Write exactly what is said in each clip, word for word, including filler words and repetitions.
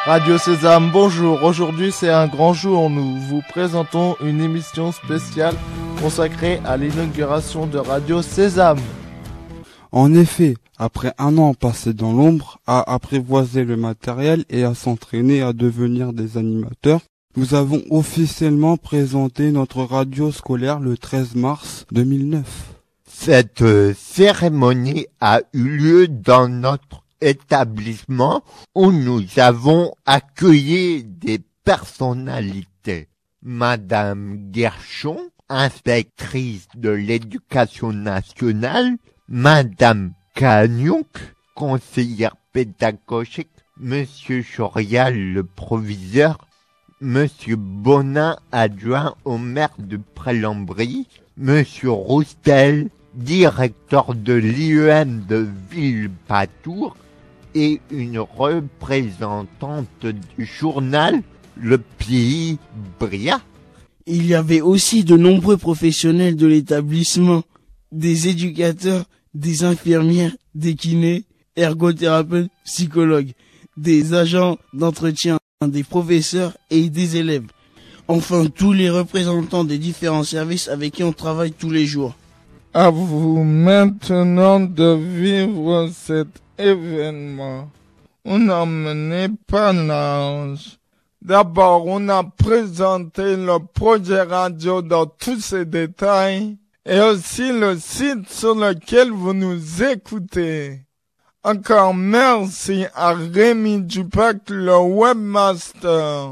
Radio Sésame, bonjour. Aujourd'hui, c'est un grand jour. Nous vous présentons une émission spéciale consacrée à l'inauguration de Radio Sésame. En effet, après un an passé dans l'ombre, à apprivoiser le matériel et à s'entraîner à devenir des animateurs, nous avons officiellement présenté notre radio scolaire le treize mars deux mille neuf. Cette euh, cérémonie a eu lieu dans notre établissement où nous avons accueilli des personnalités. Madame Guerchon, inspectrice de l'éducation nationale, Madame Cagnouk, conseillère pédagogique, Monsieur Chorial, le proviseur, Monsieur Bonin, adjoint au maire de Prélambry, Monsieur Roustel, directeur de l'I E M de Villepatour, et une représentante du journal Le Pays Bria. Il y avait aussi de nombreux professionnels de l'établissement, des éducateurs, des infirmières, des kinés, ergothérapeutes, psychologues, des agents d'entretien, des professeurs et des élèves. Enfin, tous les représentants des différents services avec qui on travaille tous les jours. À vous maintenant de vivre cet événement. On n'a mené pas large. D'abord, on a présenté le projet radio dans tous ses détails et aussi le site sur lequel vous nous écoutez. Encore merci à Rémi Dupac, le webmaster.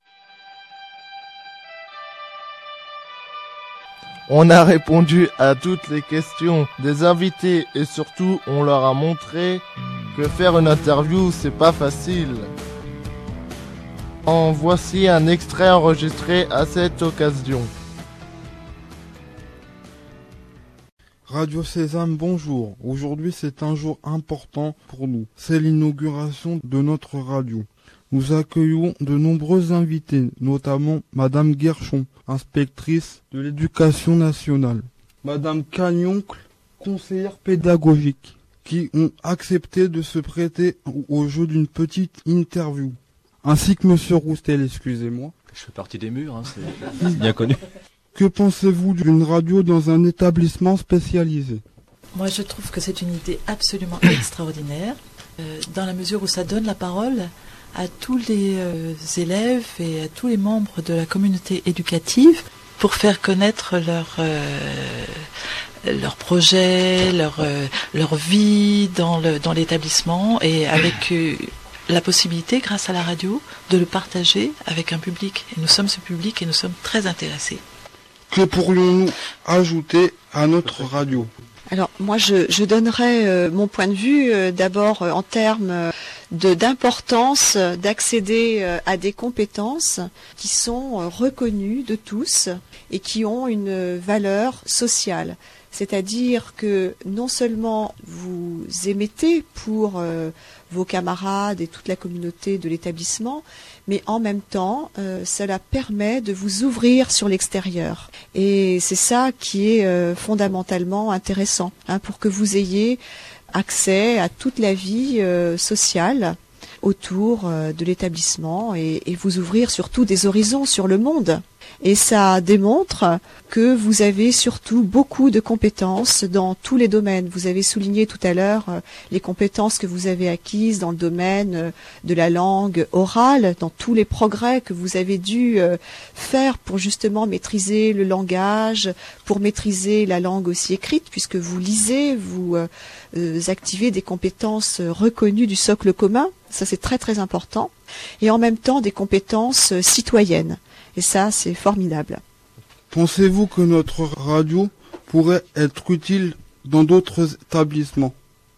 On a répondu à toutes les questions des invités et surtout on leur a montré que faire une interview c'est pas facile. En voici un extrait enregistré à cette occasion. Radio Sésame, bonjour. Aujourd'hui, c'est un jour important pour nous. C'est l'inauguration de notre radio. Nous accueillons de nombreux invités, notamment Madame Guerchon, inspectrice de l'éducation nationale, Madame Cagnoncle, conseillère pédagogique, qui ont accepté de se prêter au jeu d'une petite interview, ainsi que Monsieur Roustel, excusez-moi. Je fais partie des murs, hein, c'est bien connu. Que pensez-vous d'une radio dans un établissement spécialisé ? Moi, je trouve que c'est une idée absolument extraordinaire, euh, dans la mesure où ça donne la parole à tous les euh, élèves et à tous les membres de la communauté éducative pour faire connaître leur euh, leur projet, leur euh, leur vie dans le dans l'établissement et avec euh, la possibilité, grâce à la radio, de le partager avec un public. Et nous sommes ce public et nous sommes très intéressés. Que pourrions-nous ajouter à notre radio ? Alors moi je, je donnerais euh, mon point de vue euh, d'abord euh, en termes euh, de d'importance euh, d'accéder euh, à des compétences qui sont euh, reconnues de tous et qui ont une euh, valeur sociale. C'est-à-dire que non seulement vous émettez pour euh, vos camarades et toute la communauté de l'établissement, mais en même temps, euh, cela permet de vous ouvrir sur l'extérieur. Et c'est ça qui est euh, fondamentalement intéressant, hein, pour que vous ayez accès à toute la vie euh, sociale autour euh, de l'établissement et, et vous ouvrir surtout des horizons sur le monde. Et ça démontre que vous avez surtout beaucoup de compétences dans tous les domaines. Vous avez souligné tout à l'heure euh, les compétences que vous avez acquises dans le domaine euh, de la langue orale, dans tous les progrès que vous avez dû euh, faire pour justement maîtriser le langage, pour maîtriser la langue aussi écrite, puisque vous lisez, vous euh, euh, activez des compétences reconnues du socle commun. Ça, c'est très très important. Et en même temps, des compétences euh, citoyennes. Et ça, c'est formidable. Pensez-vous que notre radio pourrait être utile dans d'autres établissements ?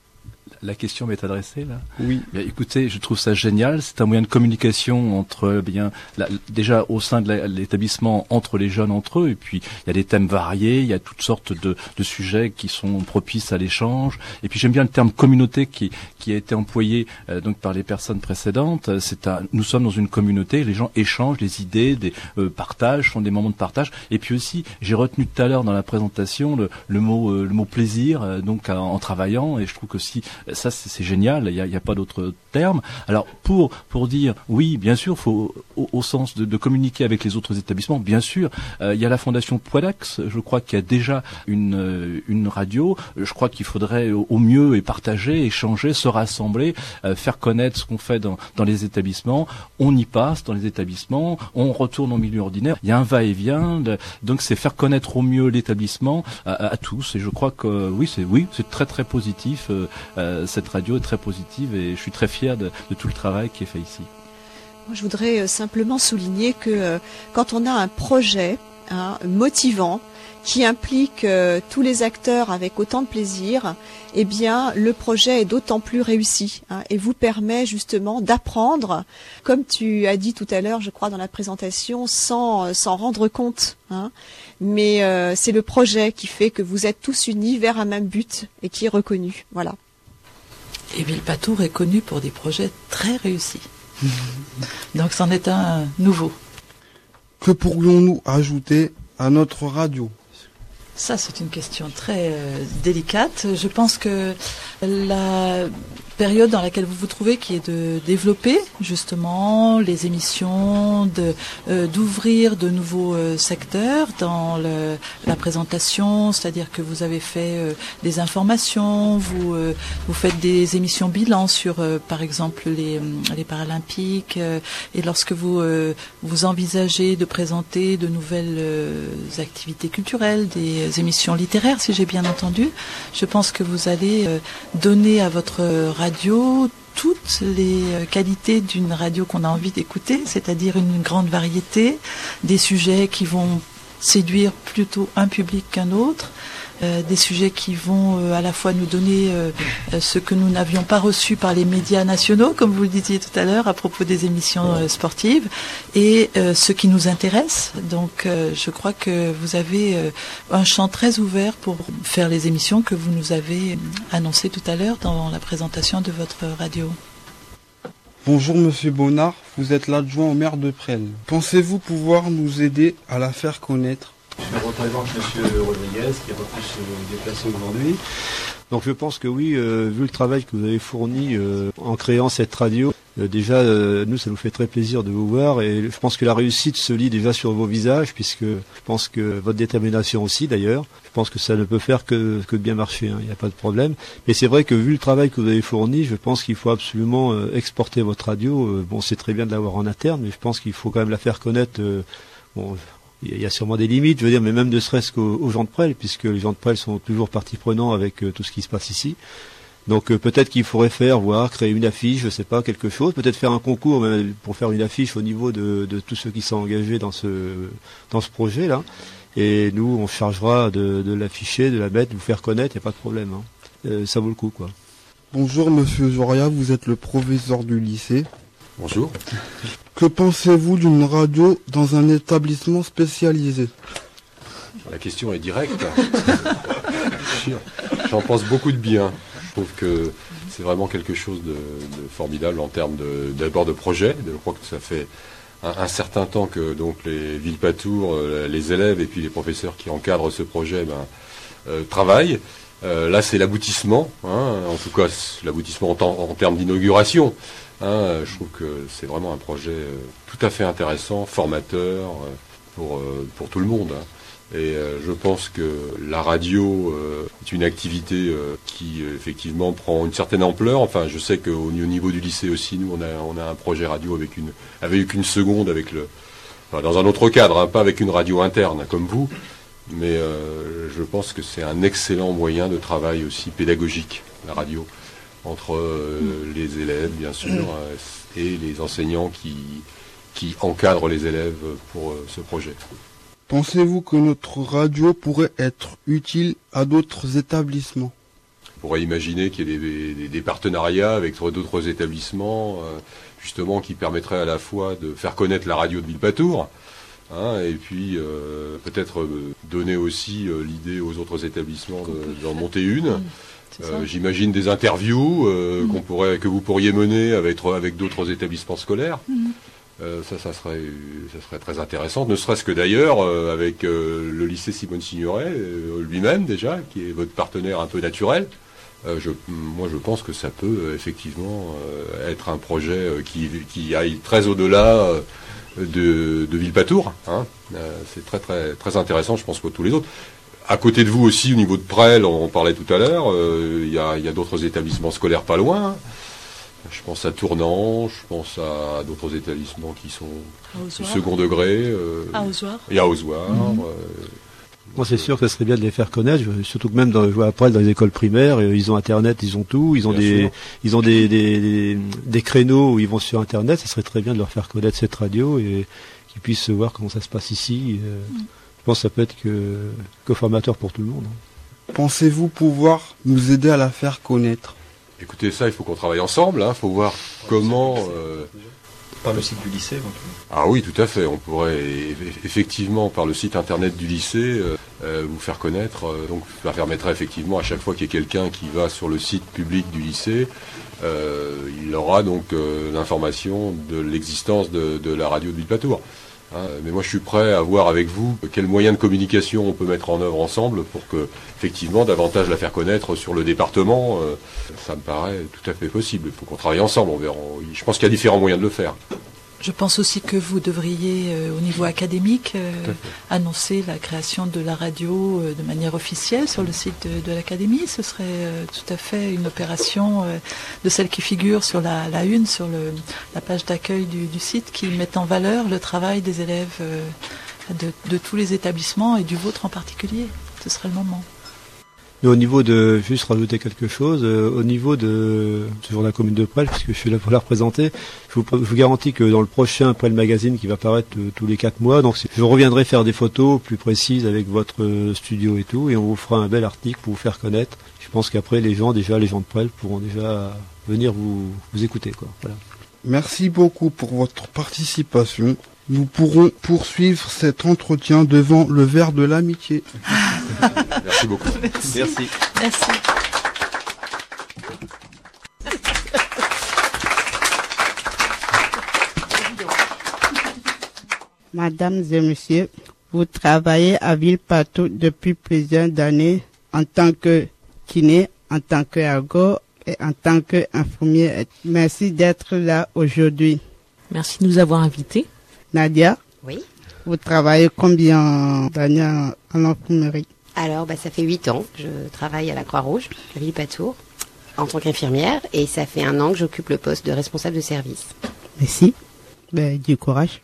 La question m'est adressée là. Oui. Bien, écoutez, je trouve ça génial. C'est un moyen de communication entre bien la, déjà au sein de la, l'établissement entre les jeunes entre eux. Et puis il y a des thèmes variés, il y a toutes sortes de, de sujets qui sont propices à l'échange. Et puis j'aime bien le terme communauté qui qui a été employé euh, donc par les personnes précédentes. C'est un, nous sommes dans une communauté. Les gens échangent des idées, des euh, partages, font des moments de partage. Et puis aussi, j'ai retenu tout à l'heure dans la présentation le, le mot euh, le mot plaisir. Euh, donc en, en travaillant. Et je trouve que si ça, c'est, c'est génial. Il n'y a, y a pas d'autre terme. Alors, pour pour dire, oui, bien sûr, faut au, au sens de, de communiquer avec les autres établissements, bien sûr. Euh, il y a la Fondation Poidax, je crois, qui a déjà une une radio. Je crois qu'il faudrait au, au mieux et partager, échanger, se rassembler, euh, faire connaître ce qu'on fait dans dans les établissements. On y passe dans les établissements, on retourne au milieu ordinaire. Il y a un va-et-vient, de, donc c'est faire connaître au mieux l'établissement à, à, à tous. Et je crois que oui, c'est oui, c'est très très positif. Euh, euh, cette radio est très positive et je suis très fier de, de tout le travail qui est fait ici. Moi, je voudrais euh, simplement souligner que euh, quand on a un projet hein, motivant, qui implique euh, tous les acteurs avec autant de plaisir, eh bien, le projet est d'autant plus réussi hein, et vous permet justement d'apprendre, comme tu as dit tout à l'heure, je crois, dans la présentation, sans s'en rendre compte. Hein. Mais euh, c'est le projet qui fait que vous êtes tous unis vers un même but et qui est reconnu. Voilà. Et Villepatour est connu pour des projets très réussis. Donc, c'en est un nouveau. Que pourrions-nous ajouter à notre radio ? Ça, c'est une question très euh, délicate. Je pense que la période dans laquelle vous vous trouvez, qui est de développer justement les émissions, de euh, d'ouvrir de nouveaux euh, secteurs dans le, la présentation, c'est-à-dire que vous avez fait euh, des informations, vous euh, vous faites des émissions bilan sur, euh, par exemple, les les Paralympiques, euh, et lorsque vous euh, vous envisagez de présenter de nouvelles euh, activités culturelles, des émissions littéraires, si j'ai bien entendu, je pense que vous allez euh, donner à votre radio toutes les qualités d'une radio qu'on a envie d'écouter, c'est-à-dire une grande variété, des sujets qui vont séduire plutôt un public qu'un autre, euh, des sujets qui vont euh, à la fois nous donner euh, ce que nous n'avions pas reçu par les médias nationaux, comme vous le disiez tout à l'heure à propos des émissions euh, sportives, et euh, ce qui nous intéresse. Donc euh, je crois que vous avez euh, un champ très ouvert pour faire les émissions que vous nous avez annoncées tout à l'heure dans la présentation de votre radio. Bonjour Monsieur Bonnard, vous êtes l'adjoint au maire de Presles. Pensez-vous pouvoir nous aider à la faire connaître ? Je représente Monsieur Rodriguez qui n'a pas pu se déplacer aujourd'hui. Donc je pense que oui, euh, vu le travail que vous avez fourni euh, en créant cette radio, euh, déjà euh, nous ça nous fait très plaisir de vous voir et je pense que la réussite se lit déjà sur vos visages puisque je pense que votre détermination aussi d'ailleurs, je pense que ça ne peut faire que, que de bien marcher, hein, il n'y a pas de problème. Mais c'est vrai que vu le travail que vous avez fourni, je pense qu'il faut absolument euh, exporter votre radio. Euh, bon, c'est très bien de l'avoir en interne, mais je pense qu'il faut quand même la faire connaître. Euh, bon, il y a sûrement des limites, je veux dire, mais même ne serait-ce qu'aux aux gens de Presles, puisque les gens de Presles sont toujours partie prenante avec euh, tout ce qui se passe ici. Donc euh, peut-être qu'il faudrait faire, voir, créer une affiche, je sais pas, quelque chose, peut-être faire un concours même, pour faire une affiche au niveau de, de tous ceux qui sont engagés dans ce dans ce projet-là. Et nous, on se chargera de, de l'afficher, de la mettre, de vous faire connaître, il n'y a pas de problème. Hein. Euh, ça vaut le coup, quoi. Bonjour Monsieur Zoria, vous êtes le professeur du lycée. Bonjour. Que pensez-vous d'une radio dans un établissement spécialisé ? La question est directe. J'en pense beaucoup de bien. Je trouve que c'est vraiment quelque chose de, de formidable en termes de, d'abord de projet. Je crois que ça fait un, un certain temps que donc les Villepatour, les élèves et puis les professeurs qui encadrent ce projet ben, euh, travaillent. Euh, là, c'est l'aboutissement, hein, en tout cas l'aboutissement en, en, en termes d'inauguration. Hein, je trouve que c'est vraiment un projet euh, tout à fait intéressant, formateur euh, pour, euh, pour tout le monde. Hein. Et euh, je pense que la radio euh, est une activité euh, qui euh, effectivement prend une certaine ampleur. Enfin, je sais qu'au au niveau du lycée aussi, nous on a, on a un projet radio avec une, avec une seconde, avec le, enfin, dans un autre cadre, hein, pas avec une radio interne comme vous, mais euh, je pense que c'est un excellent moyen de travail aussi pédagogique, la radio, entre euh, les élèves bien sûr euh, et les enseignants qui, qui encadrent les élèves pour euh, ce projet. Pensez-vous que notre radio pourrait être utile à d'autres établissements ? On pourrait imaginer qu'il y ait des, des, des partenariats avec d'autres établissements, euh, justement, qui permettraient à la fois de faire connaître la radio de Villepatour, hein, et puis euh, peut-être euh, donner aussi euh, l'idée aux autres établissements de, d'en monter une. Euh, j'imagine des interviews euh, mmh. qu'on pourrait, que vous pourriez mener avec, avec d'autres établissements scolaires. Mmh. Euh, ça, ça serait, ça serait très intéressant, ne serait-ce que d'ailleurs euh, avec euh, le lycée Simone Signoret euh, lui-même déjà, qui est votre partenaire un peu naturel, euh, je, moi je pense que ça peut euh, effectivement euh, être un projet euh, qui, qui aille très au-delà euh, de, de Villepatour. Hein. Euh, c'est très très très intéressant, je pense, pour tous les autres. À côté de vous aussi, au niveau de Presles, on parlait tout à l'heure, il euh, y a, y a d'autres établissements scolaires pas loin. Hein. Je pense à Tournant, je pense à d'autres établissements qui sont du second degré. Euh, à Ozoir. Et à Ozoir. Mmh. Euh, Moi, c'est sûr que ce serait bien de les faire connaître, surtout que même dans, je vois après dans les écoles primaires, ils ont Internet, ils ont tout, ils ont bien des, sûr. ils ont des, des, des, des créneaux où ils vont sur Internet. Ça serait très bien de leur faire connaître cette radio et qu'ils puissent voir comment ça se passe ici. Euh, mmh. Je pense que ça peut être que, que formateur pour tout le monde. Pensez-vous pouvoir nous aider à la faire connaître? Écoutez, ça, il faut qu'on travaille ensemble. Il hein, faut voir comment. Euh, Par le site du lycée, éventuellement. Ah oui, tout à fait. On pourrait effectivement, par le site internet du lycée, euh, euh, vous faire connaître. Euh, donc, ça permettrait effectivement, à chaque fois qu'il y a quelqu'un qui va sur le site public du lycée, euh, il aura donc euh, l'information de l'existence de, de la radio de Villepatour. Hein, mais moi, je suis prêt à voir avec vous quels moyens de communication on peut mettre en œuvre ensemble pour que, effectivement, davantage la faire connaître sur le département. Euh, ça me paraît tout à fait possible. Il faut qu'on travaille ensemble. On verra. Je pense qu'il y a différents moyens de le faire. Je pense aussi que vous devriez, euh, au niveau académique, euh, annoncer la création de la radio euh, de manière officielle sur le site de, de l'académie. Ce serait euh, tout à fait une opération euh, de celle qui figure sur la, la une, sur le, la page d'accueil du, du site, qui met en valeur le travail des élèves euh, de, de tous les établissements et du vôtre en particulier. Ce serait le moment. Mais au niveau de, juste rajouter quelque chose, euh, au niveau de, toujours de la commune de Presles, puisque je suis là pour la représenter, je vous, je vous garantis que dans le prochain Presles Magazine qui va paraître euh, tous les quatre mois, donc je reviendrai faire des photos plus précises avec votre euh, studio et tout, et on vous fera un bel article pour vous faire connaître. Je pense qu'après les gens, déjà les gens de Presles pourront déjà venir vous, vous écouter, quoi. Voilà. Merci beaucoup pour votre participation. Nous pourrons poursuivre cet entretien devant le verre de l'amitié. Merci beaucoup. Merci. Merci. Merci. Mesdames et messieurs, vous travaillez à Villepatour depuis plusieurs années en tant que kiné, en tant qu'ergo et en tant qu'infirmière. Merci d'être là aujourd'hui. Merci de nous avoir invités. Nadia? Oui. Vous travaillez combien d'années en, en infirmerie? Alors, bah, ça fait huit ans que je travaille à la Croix-Rouge, à Villepatour, en tant qu'infirmière, et ça fait un an que j'occupe le poste de responsable de service. Merci. Ben, du courage.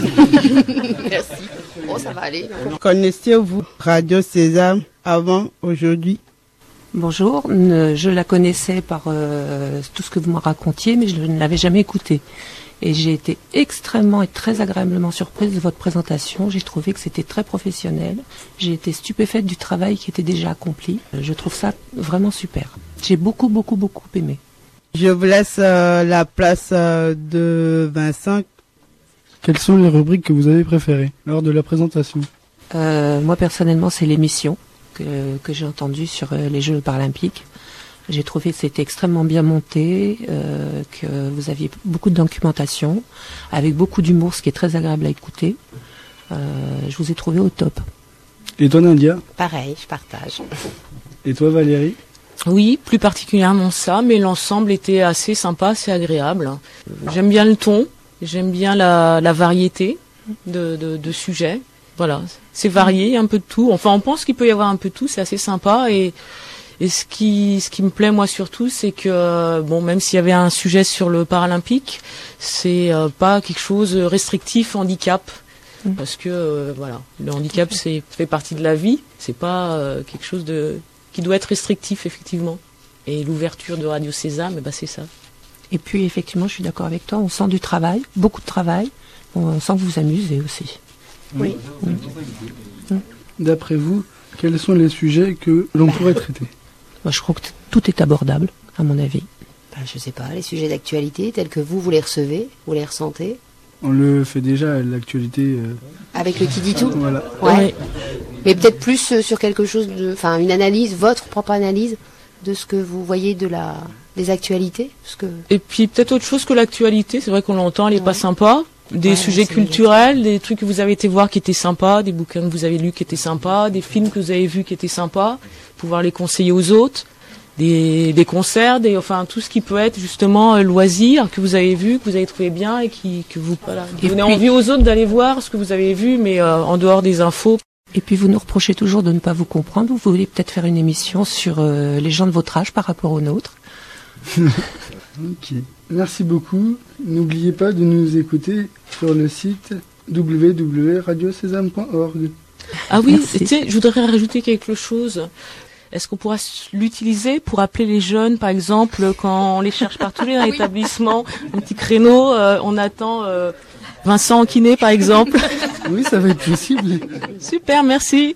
Merci. Oh, ça va aller. Connaissiez-vous Radio Sésame avant aujourd'hui? Bonjour, je la connaissais par euh, tout ce que vous me racontiez, mais je ne l'avais jamais écoutée. Et j'ai été extrêmement et très agréablement surprise de votre présentation. J'ai trouvé que c'était très professionnel. J'ai été stupéfaite du travail qui était déjà accompli. Je trouve ça vraiment super. J'ai beaucoup, beaucoup, beaucoup aimé. Je vous laisse euh, la place euh, de Vincent. Quelles sont les rubriques que vous avez préférées lors de la présentation? euh, Moi, personnellement, c'est l'émission que, que j'ai entendue sur euh, les Jeux paralympiques. J'ai trouvé que c'était extrêmement bien monté, euh, que vous aviez beaucoup de documentation, avec beaucoup d'humour, ce qui est très agréable à écouter. Euh, je vous ai trouvé au top. Et toi, Nadia? Pareil, je partage. Et toi, Valérie? Oui, plus particulièrement ça, mais l'ensemble était assez sympa, assez agréable. J'aime bien le ton, j'aime bien la, la variété de, de, de sujets. Voilà, c'est varié, un peu de tout. Enfin, on pense qu'il peut y avoir un peu de tout, c'est assez sympa. Et, et ce qui, ce qui me plaît moi surtout, c'est que bon, même s'il y avait un sujet sur le paralympique, c'est euh, pas quelque chose de restrictif, handicap. Mmh. Parce que euh, voilà, le handicap c'est fait partie de la vie, c'est pas euh, quelque chose de qui doit être restrictif effectivement. Et l'ouverture de Radio Sésame, eh ben, c'est ça. Et puis effectivement, je suis d'accord avec toi, on sent du travail, beaucoup de travail, on sent que vous vous amusez aussi. Oui. Mmh. D'après vous, quels sont les sujets que l'on pourrait traiter? Moi, je crois que tout est abordable, à mon avis. Ben, je sais pas, les sujets d'actualité tels que vous, vous les recevez, vous les ressentez? On le fait déjà, l'actualité. Euh... Avec le qui dit tout. Voilà. Ouais. Ouais. Mais peut-être plus euh, sur quelque chose de, enfin, une analyse, votre propre analyse de ce que vous voyez de la, des actualités. Parce que... Et puis peut-être autre chose que l'actualité. C'est vrai qu'on l'entend, elle est ouais. pas sympa. Des ouais, sujets culturels, des trucs que vous avez été voir qui étaient sympas, des bouquins que vous avez lus qui étaient sympas, des films que vous avez vus qui étaient sympas, pouvoir les conseiller aux autres, des, des concerts, des, enfin tout ce qui peut être justement euh, loisir que vous avez vu, que vous avez trouvé bien et qui que vous voilà, Et donnez puis- envie aux autres d'aller voir ce que vous avez vu, mais euh, en dehors des infos. Et puis vous nous reprochez toujours de ne pas vous comprendre. Vous voulez peut-être faire une émission sur euh, les gens de votre âge par rapport aux nôtres. Ok. Merci beaucoup. N'oubliez pas de nous écouter sur le site w w w point radio sésame point org. Ah oui, Merci. tu sais, je voudrais rajouter quelque chose. Est-ce qu'on pourra s- l'utiliser pour appeler les jeunes, par exemple, quand on les cherche partout dans l'établissement, un petit créneau, euh, on attend euh, Vincent en kiné, par exemple. Oui, ça va être possible. Super, merci.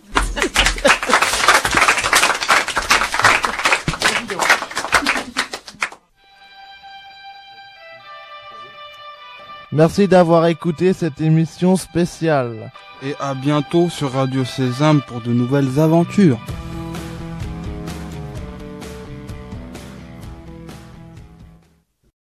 Merci d'avoir écouté cette émission spéciale. Et à bientôt sur Radio Sésame pour de nouvelles aventures.